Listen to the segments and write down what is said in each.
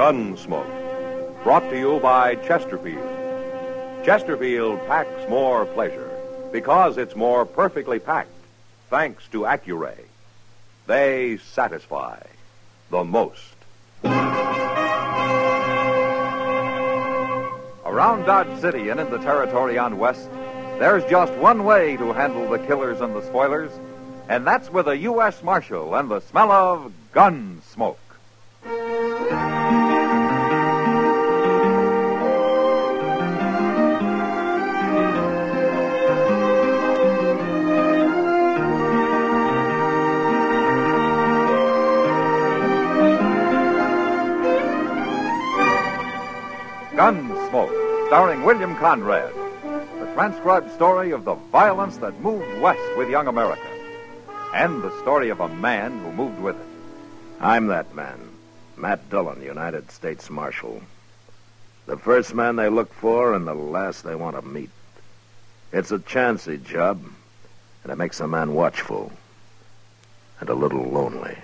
Gunsmoke. Brought to you by Chesterfield. Chesterfield packs more pleasure because it's more perfectly packed, thanks to Accuray. They satisfy the most. Around Dodge City and in the territory on West, there's just one way to handle the killers and the spoilers, and that's with a U.S. Marshal and the smell of gun smoke. Gunsmoke, starring William Conrad. The transcribed story of the violence that moved west with young America. And the story of a man who moved with it. I'm that man, Matt Dillon, United States Marshal. The first man they look for and the last they want to meet. It's a chancy job, and it makes a man watchful and a little lonely.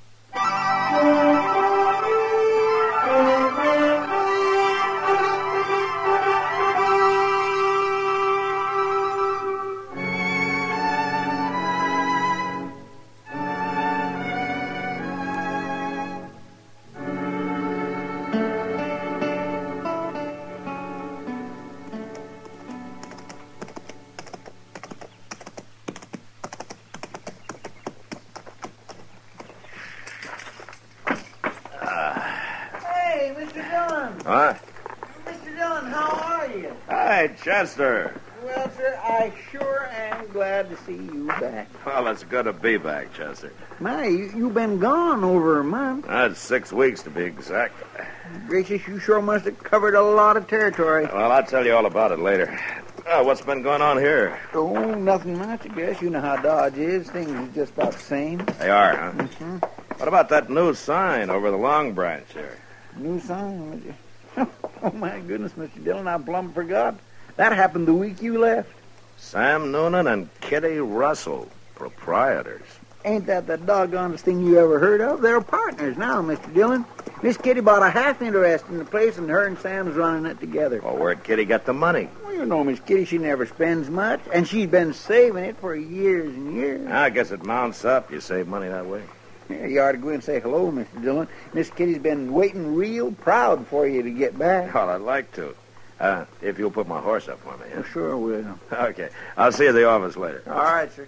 What? Mr. Dillon, how are you? Hi, Chester. Well, sir, I sure am glad to see you back. Well, it's good to be back, Chester. My, you've been gone over a month. That's 6 weeks to be exact. Gracious, you sure must have covered a lot of territory. Well, I'll tell you all about it later. What's been going on here? Oh, nothing much, I guess. You know how Dodge is. Things are just about the same. They are, huh? Mm-hmm. What about that new sign over the Long Branch here? New sign? Oh, my goodness, Mr. Dillon, I plumb forgot. That happened the week you left. Sam Noonan and Kitty Russell, proprietors. Ain't that the doggonest thing you ever heard of? They're partners now, Mr. Dillon. Miss Kitty bought a half interest in the place, and her and Sam's running it together. Well, where'd Kitty get the money? Well, you know, Miss Kitty, she never spends much, and she's been saving it for years and years. I guess it mounts up. You save money that way. Yeah, you ought to go in and say hello, Mr. Dillon. Miss Kitty's been waiting real proud for you to get back. Well, I'd like to. If you'll put my horse up for me. Well, sure will. Okay. I'll see you at the office later. All right, sir.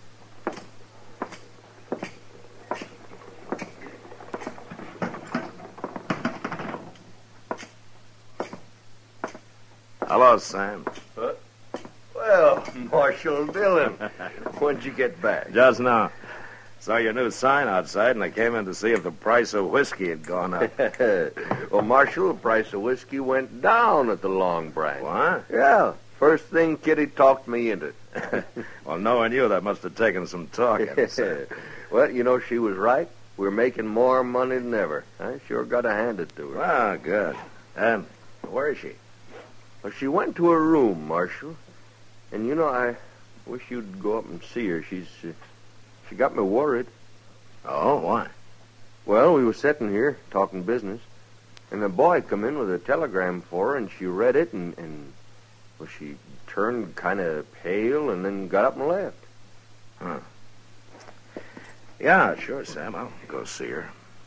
Hello, Sam. Well, Marshal Dillon, when'd you get back? Just now. Saw your new sign outside, and I came in to see if the price of whiskey had gone up. Well, Marshal, the price of whiskey went down at the Long Branch. What? Yeah, first thing Kitty talked me into. Well, knowing you, that must have taken some talking. Well, you know, she was right. We're making more money than ever. I sure got to hand it to her. Ah, good. Where is she? Well, she went to her room, Marshal. And, you know, I wish you'd go up and see her. She got me worried. Oh, why? Well, we were sitting here talking business, and a boy come in with a telegram for her, and she read it, and well, she turned kind of pale and then got up and left. Huh. Yeah, sure, Sam. I'll go see her.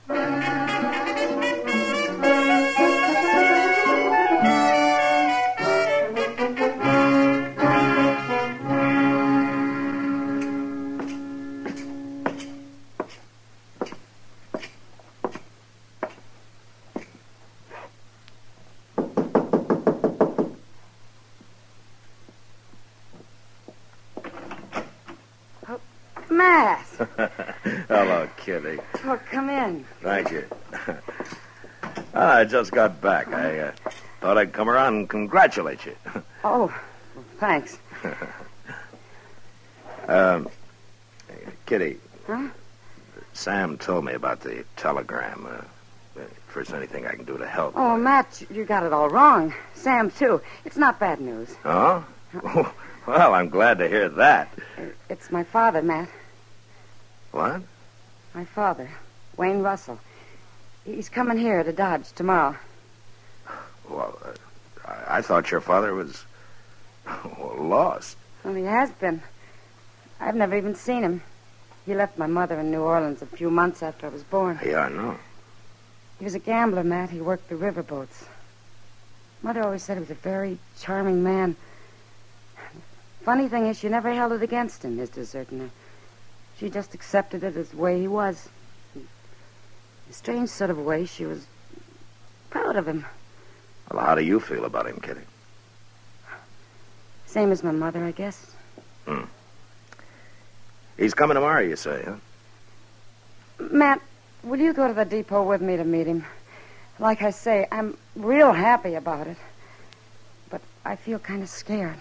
Matt. Hello, Kitty. Oh, come in. Thank you. I just got back. I thought I'd come around and congratulate you. Oh, well, thanks. Kitty. Huh? Sam told me about the telegram. If there's anything I can do to help. Oh, Matt, you got it all wrong. Sam, too. It's not bad news. Oh? Well, I'm glad to hear that. It's my father, Matt. What? My father, Wayne Russell. He's coming here to Dodge tomorrow. Well, I thought your father was lost. Well, he has been. I've never even seen him. He left my mother in New Orleans a few months after I was born. Yeah, I know. He was a gambler, Matt. He worked the riverboats. Mother always said he was a very charming man. Funny thing is, she never held it against him, his deserting her. She just accepted it as the way he was. In a strange sort of way, she was proud of him. Well, how do you feel about him, Kitty? Same as my mother, I guess. He's coming tomorrow, you say, huh? Matt, will you go to the depot with me to meet him? Like I say, I'm real happy about it. But I feel kind of scared.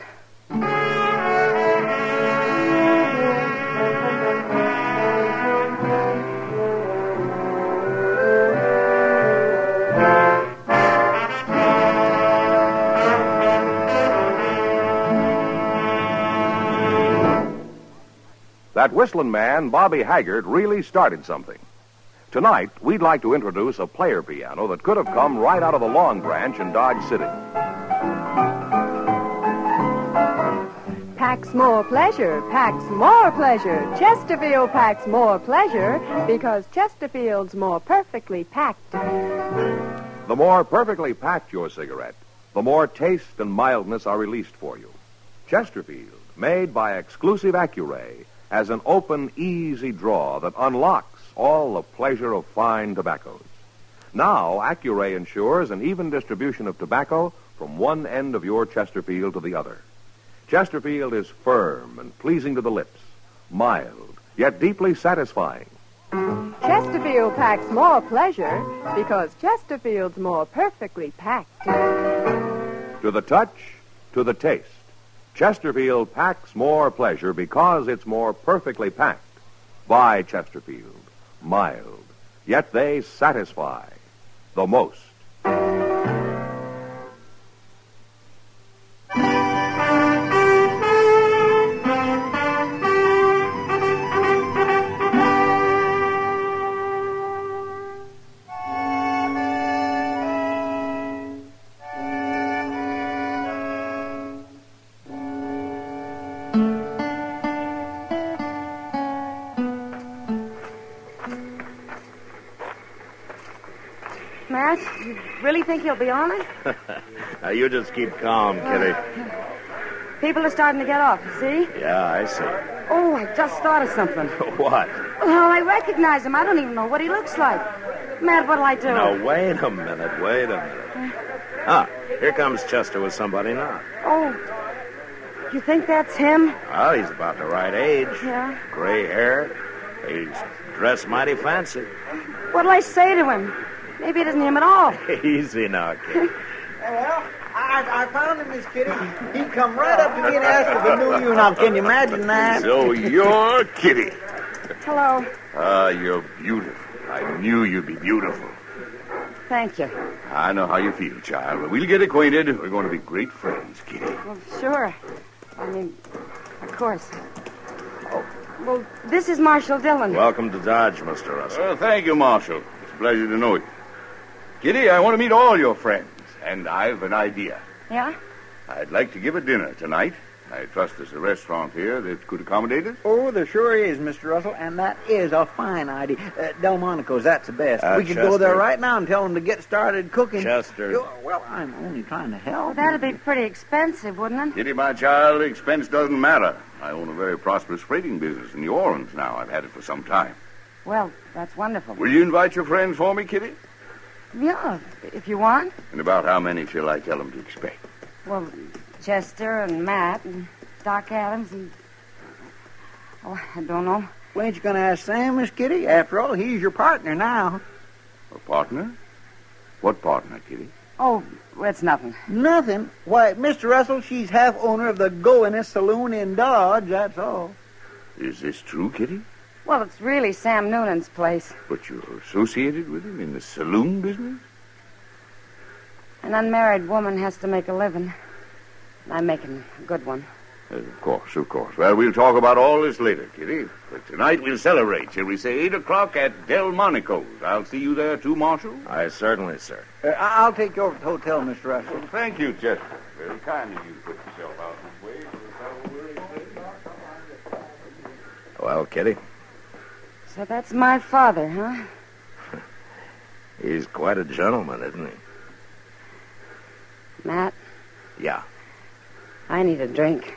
That whistling man, Bobby Haggart, really started something. Tonight, we'd like to introduce a player piano that could have come right out of the Long Branch in Dodge City. Packs more pleasure, packs more pleasure. Chesterfield packs more pleasure because Chesterfield's more perfectly packed. The more perfectly packed your cigarette, the more taste and mildness are released for you. Chesterfield, made by exclusive Accuray, has an open, easy draw that unlocks all the pleasure of fine tobaccos. Now, Accuray ensures an even distribution of tobacco from one end of your Chesterfield to the other. Chesterfield is firm and pleasing to the lips, mild, yet deeply satisfying. Chesterfield packs more pleasure because Chesterfield's more perfectly packed. To the touch, to the taste, Chesterfield packs more pleasure because it's more perfectly packed. By Chesterfield, mild, yet they satisfy the most. Matt, you really think he'll be on it? Now, you just keep calm, Kitty. People are starting to get off, see? Yeah, I see. Oh, I just thought of something. What? Oh, I recognize him. I don't even know what he looks like. Matt, what'll I do? Now, wait a minute. Ah, here comes Chester with somebody now. Oh, you think that's him? Well, he's about the right age. Yeah. Gray hair. He's dressed mighty fancy. What'll I say to him? Maybe it isn't him at all. Easy now, kid. Well, I found him, Miss Kitty. He come right up to me and asked if I knew you. Now, can you imagine that? So you're Kitty. Hello. You're beautiful. I knew you'd be beautiful. Thank you. I know how you feel, child. But we'll get acquainted. We're going to be great friends, Kitty. Well, sure. I mean, of course. Oh, well, this is Marshall Dillon. Welcome to Dodge, Mr. Russell. Thank you, Marshal. It's a pleasure to know you. Kitty, I want to meet all your friends, and I've an idea. Yeah? I'd like to give a dinner tonight. I trust there's a restaurant here that could accommodate us. Oh, there sure is, Mr. Russell, and that is a fine idea. Delmonico's, that's the best. We could go Chester. there right now and tell them to get started cooking. Chester. Well, I'm only trying to help. Well, that'd be pretty expensive, wouldn't it? Kitty, my child, expense doesn't matter. I own a very prosperous freighting business in New Orleans now. I've had it for some time. Well, that's wonderful. Will you invite your friends for me, Kitty? Yeah, if you want. And about how many shall I tell them to expect? Well, Chester and Matt and Doc Adams and... Oh, I don't know. Well, ain't you going to ask Sam, Miss Kitty? After all, he's your partner now. A partner? What partner, Kitty? Oh, it's nothing. Nothing? Why, Mr. Russell, she's half owner of the Goiness Saloon in Dodge, that's all. Is this true, Kitty? Well, it's really Sam Noonan's place. But you're associated with him in the saloon business? An unmarried woman has to make a living. I'm making a good one. Of course, of course. Well, we'll talk about all this later, Kitty. But tonight we'll celebrate, shall we say, 8 o'clock at Delmonico's. I'll see you there, too, Marshal? I certainly, sir. I'll take you over to the hotel, Mr. Russell. Well, thank you, Chester. Very kind of you to put yourself out this way for a fellow weary place. Well, Kitty, So that's my father, huh? he's quite a gentleman, isn't he? Matt, Yeah. I need a drink.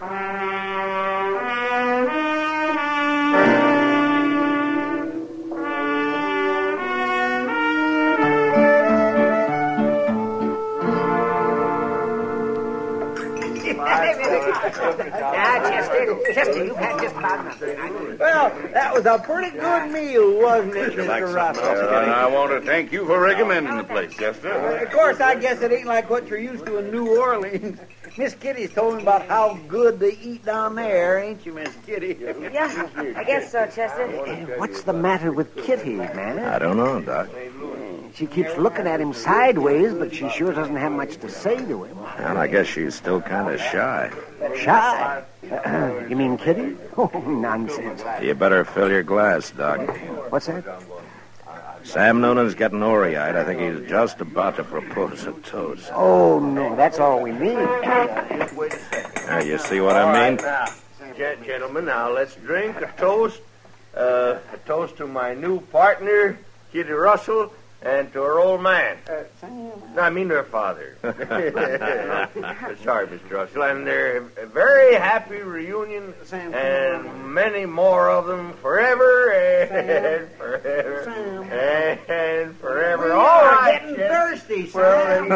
Chester, you've had just about enough. Well, that was a pretty good meal, wasn't it, Mr. Russell? And I want to thank you for recommending the place, Chester. Of course, I guess it ain't like what you're used to in New Orleans. Miss Kitty's told me about how good they eat down there, ain't you, Miss Kitty? Yeah, I guess so, Chester. What's the matter with Kitty, man? I don't know, Doc. She keeps looking at him sideways, but she sure doesn't have much to say to him. And I guess she's still kind of shy. Shy? You mean Kitty? Oh, nonsense. You better fill your glass, Doc. What's that? Sam Noonan's getting ory-eyed. I think he's just about to propose a toast. Oh, no, that's all we need. Now, you see what I mean? Gentlemen, now let's drink a toast. A toast to my new partner, Kitty Russell, and to her old man. No, I mean her father. Sorry, Mr. Russell. And their very happy reunion, and many more of them forever and forever and forever. All right, getting thirsty, Sam.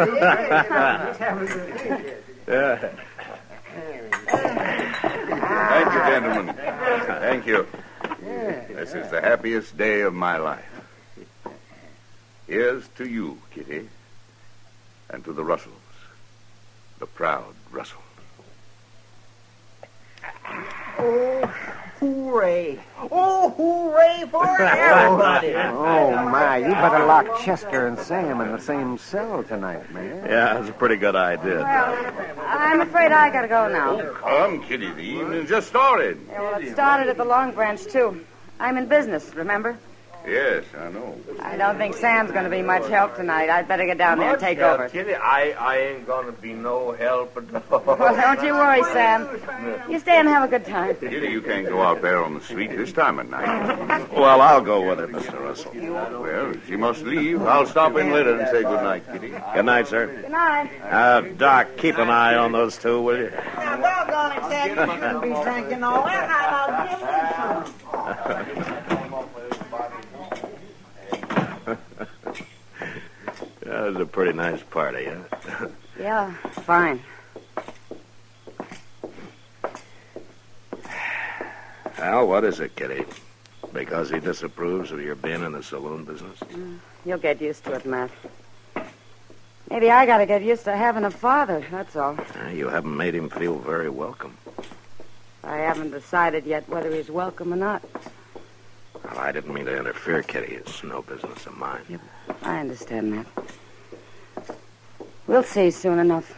Thank you, gentlemen. Thank you. This is the happiest day of my life. Here's to you, Kitty, and to the Russells, the proud Russells. Oh, hooray. Oh, hooray for everybody. Oh, my, you better lock Chester and Sam in the same cell tonight, man. Yeah, that's a pretty good idea. Well, I'm afraid I gotta go now. Oh, come, Kitty, the evening just started. Yeah, well, it started at the Long Branch, too. I'm in business, remember? Yes, I know. I don't think Sam's going to be much help tonight. I'd better get down there and take over. Kitty, I ain't going to be no help at all. Well, don't you worry, Sam. You stay and have a good time. Kitty, you can't go out there on the street this time of night. Well, I'll go with it, Mr. Russell. Well, she must leave. I'll stop in later and say good night, Kitty. Good night, sir. Good night. Doc, keep an eye on those two, will you? Now, doggone it, Sam, you shouldn't be drinking all that. I'll give me some. That was a pretty nice party, huh? Yeah, fine. Al, what is it, Kitty? Because he disapproves of your being in the saloon business? You'll get used to it, Matt. Maybe I got to get used to having a father, that's all. You haven't made him feel very welcome. I haven't decided yet whether he's welcome or not. Well, I didn't mean to interfere, Kitty. It's no business of mine. Yep, I understand, Matt. We'll see soon enough.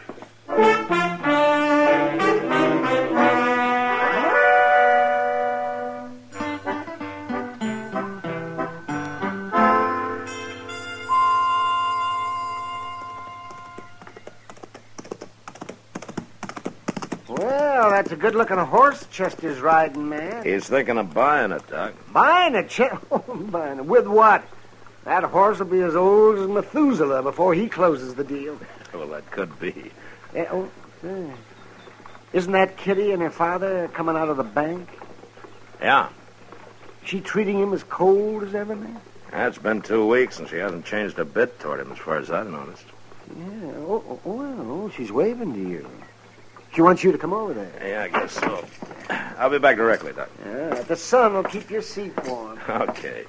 Well, that's a good-looking horse Chester's riding, man. He's thinking of buying it, Doc. Buying it, buying it. With what? That horse will be as old as Methuselah before he closes the deal. Well, that could be. Isn't that Kitty and her father coming out of the bank? Yeah. She treating him as cold as ever, man? It's been 2 weeks, and she hasn't changed a bit toward him, as far as I've noticed. Yeah. Well, she's waving to you. She wants you to come over there. Yeah, I guess so. I'll be back directly, Doc. Yeah, the sun will keep your seat warm. Okay.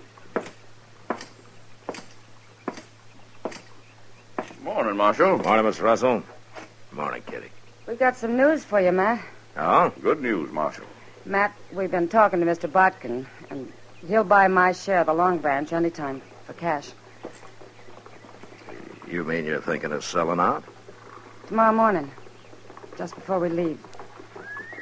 Morning, Marshal. Morning, Miss Russell. Morning, Kitty. We've got some news for you, Matt. Oh? Good news, Marshal. Matt, we've been talking to Mr. Botkin, and he'll buy my share of the Long Branch anytime for cash. You mean you're thinking of selling out? Tomorrow morning, just before we leave.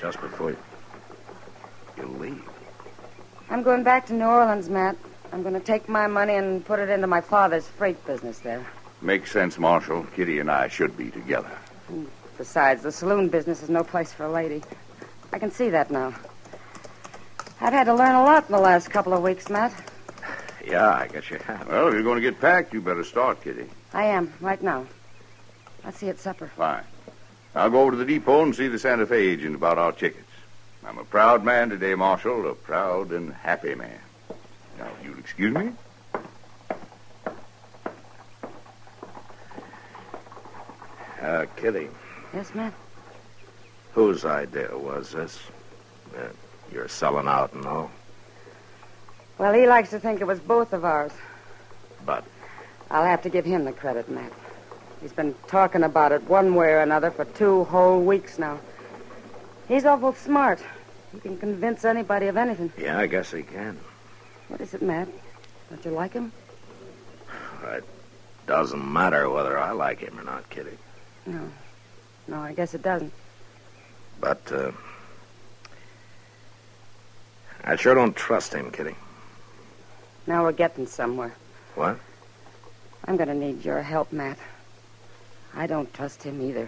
just before you leave. I'm going back to New Orleans, Matt. I'm going to take my money and put it into my father's freight business there. Makes sense, Marshal. Kitty and I should be together. Besides, the saloon business is no place for a lady. I can see that now. I've had to learn a lot in the last couple of weeks, Matt. Yeah, I guess you have. Well, if you're going to get packed, you better start, Kitty. I am, right now. I'll see you at supper. Fine. I'll go over to the depot and see the Santa Fe agent about our tickets. I'm a proud man today, Marshal, a proud and happy man. Now, if you'll excuse me. Kitty, Yes, Matt? whose idea was this? You're selling out and all. Well, he likes to think it was both of ours. But I'll have to give him the credit, Matt. He's been talking about it one way or another for 2 whole weeks now. He's awful smart. He can convince anybody of anything. yeah, I guess he can. What is it, Matt? Don't you like him? It doesn't matter whether I like him or not, Kitty. No. No, I guess it doesn't. But, I sure don't trust him, Kitty. Now we're getting somewhere. What? I'm going to need your help, Matt. I don't trust him either.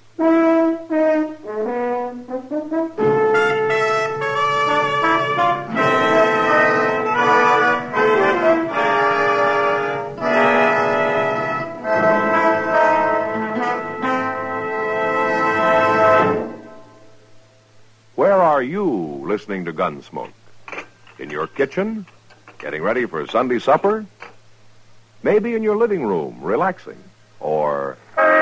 Where are you listening to Gunsmoke? In your kitchen? Getting ready for Sunday supper? Maybe in your living room, relaxing? Or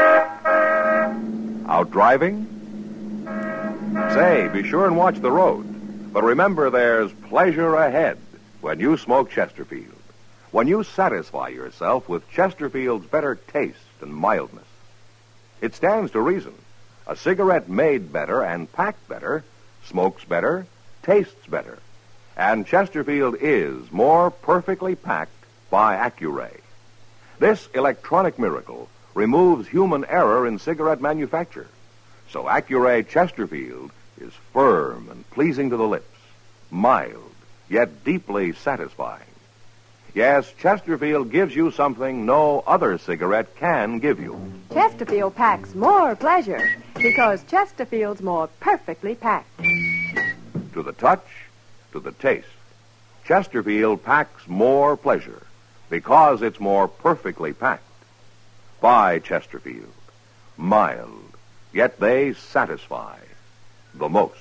out driving? Say, be sure and watch the road. But remember, there's pleasure ahead when you smoke Chesterfield. When you satisfy yourself with Chesterfield's better taste and mildness. It stands to reason. A cigarette made better and packed better smokes better, tastes better. And Chesterfield is more perfectly packed by Accuray. This electronic miracle removes human error in cigarette manufacture. So Accuray Chesterfield is firm and pleasing to the lips, mild, yet deeply satisfying. Yes, Chesterfield gives you something no other cigarette can give you. Chesterfield packs more pleasure because Chesterfield's more perfectly packed. To the touch, to the taste, Chesterfield packs more pleasure because it's more perfectly packed. By Chesterfield. Mild, yet they satisfy the most.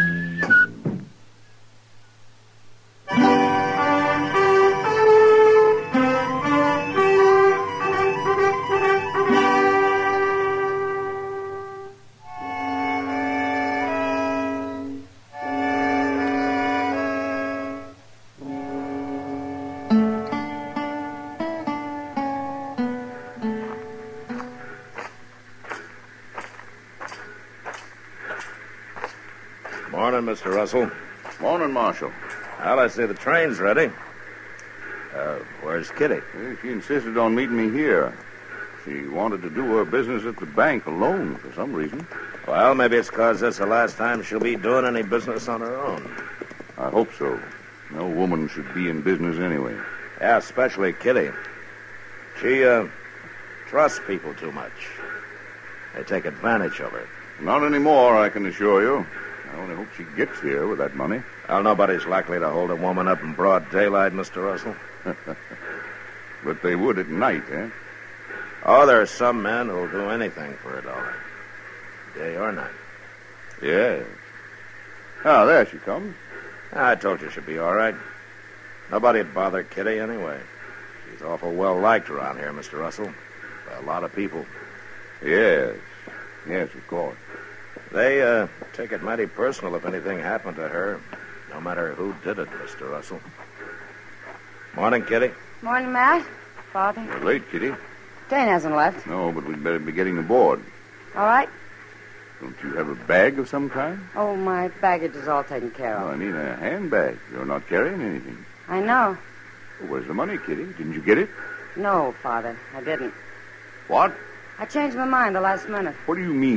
Morning, Mr. Russell. Morning, Marshal. Well, I see the train's ready. Where's Kitty? She insisted on meeting me here. She wanted to do her business at the bank alone for some reason. Well, maybe it's because this is the last time she'll be doing any business on her own. I hope so. No woman should be in business anyway. Yeah, especially Kitty. She, trusts people too much. They take advantage of her. Not anymore, I can assure you. I only hope she gets here with that money. Well, nobody's likely to hold a woman up in broad daylight, Mr. Russell. But they would at night, eh? Oh, there are some men who'll do anything for a dollar. Day or night. Yes. Ah, there she comes. I told you she'd be all right. Nobody'd bother Kitty anyway. She's awful well liked around here, Mr. Russell. By a lot of people. Yes. Yes, of course. They, take it mighty personal if anything happened to her, no matter who did it, Mr. Russell. Morning, Kitty. Morning, Matt. Father. You're late, Kitty. Dane hasn't left. No, but we'd better be getting aboard. All right. Don't you have a bag of some kind? Oh, my baggage is all taken care Oh, of. I mean a handbag. You're not carrying anything. I know. Well, where's the money, Kitty? Didn't you get it? No, Father, I didn't. What? I changed my mind the last minute. What do you mean?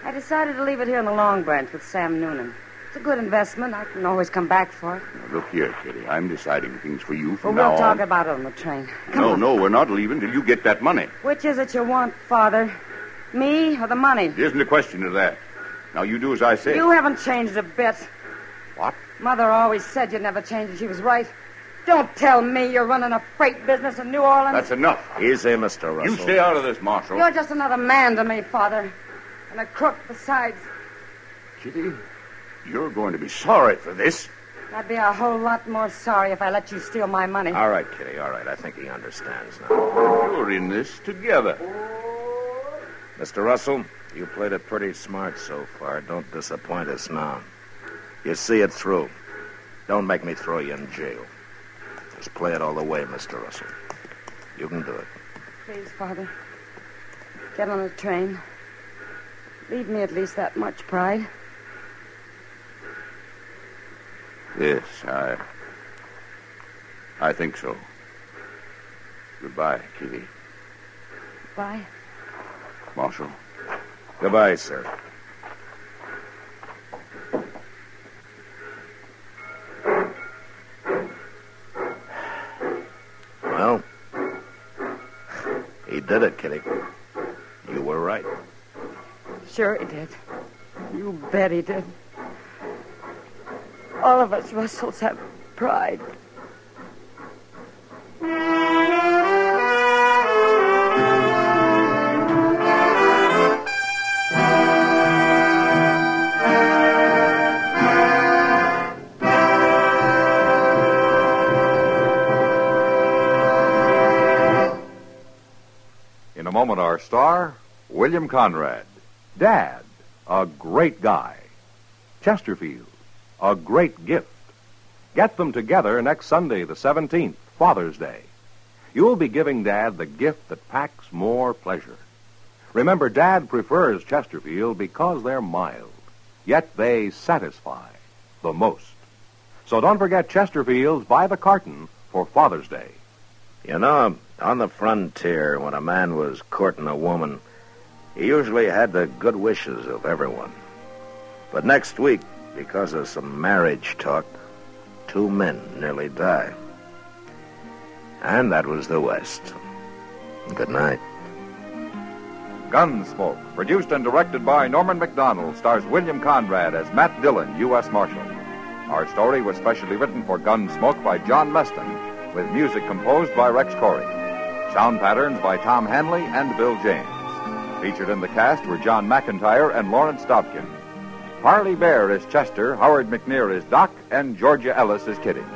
I decided to leave it here in the Long Branch with Sam Noonan. It's a good investment. I can always come back for it. Now, look here, Kitty. I'm deciding things for you Well, from we'll now talk on. about it on the train. Come on. No, we're not leaving till you get that money. Which is it you want, Father? Me or the money? There isn't a question of that. Now, you do as I say. You haven't changed a bit. What? Mother always said you'd never change, and she was right. Don't tell me you're running a freight business in New Orleans. That's enough. Easy, Mr. Russell. You stay out of this, Marshal. You're just another man to me, Father. And a crook besides. Kitty, you're going to be sorry for this. I'd be a whole lot more sorry if I let you steal my money. All right, Kitty, all right. I think he understands now. You're in this together. Mr. Russell, you played it pretty smart so far. Don't disappoint us now. You see it through. Don't make me throw you in jail. Just play it all the way, Mr. Russell. You can do it. Please, Father. Get on the train. Leave me at least that much pride. Yes, I think so. Goodbye, Kitty. Bye. Marshal. Goodbye, sir. Well, he did it, Kitty. You were right. Sure he did. You bet he did. All of us Russells have pride. In a moment, our star, William Conrad. Dad, a great guy. Chesterfield, a great gift. Get them together next Sunday, the 17th, Father's Day. You'll be giving Dad the gift that packs more pleasure. Remember, Dad prefers Chesterfield because they're mild, yet they satisfy the most. So don't forget Chesterfields by the carton for Father's Day. You know, on the frontier, when a man was courting a woman, he usually had the good wishes of everyone. But next week, because of some marriage talk, 2 men nearly died. And that was the West. Good night. Gunsmoke, produced and directed by Norman McDonald, stars William Conrad as Matt Dillon, U.S. Marshal. Our story was specially written for Gunsmoke by John Meston, with music composed by Rex Corey. Sound patterns by Tom Hanley and Bill James. Featured in the cast were John McIntyre and Lawrence Dobkin. Parley Bear is Chester, Howard McNear is Doc, and Georgia Ellis is Kitty.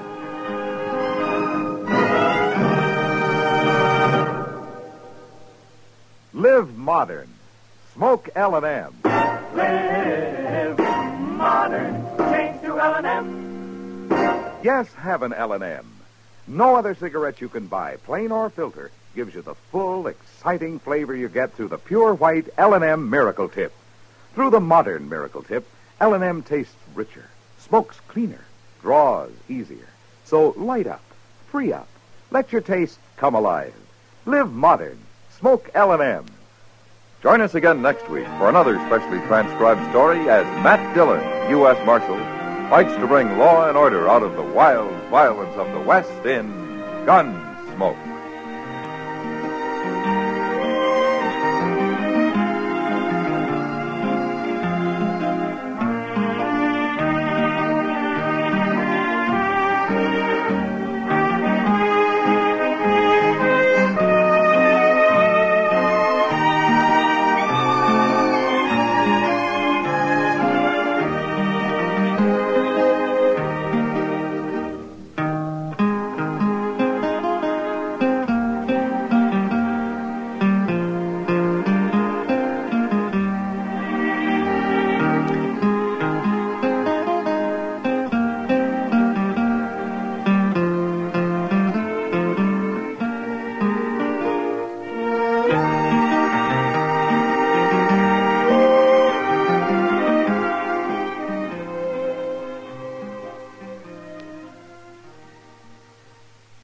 Live modern. Smoke L&M. Live modern. Change to L&M. Yes, have an L&M. No other cigarette you can buy, plain or filter, gives you the full, exciting flavor you get through the pure white L&M Miracle Tip. Through the modern Miracle Tip, L&M tastes richer, smokes cleaner, draws easier. So light up, free up, let your taste come alive. Live modern. Smoke L&M. Join us again next week for another specially transcribed story as Matt Dillon, U.S. Marshal, fights to bring law and order out of the wild violence of the West in Gunsmoke.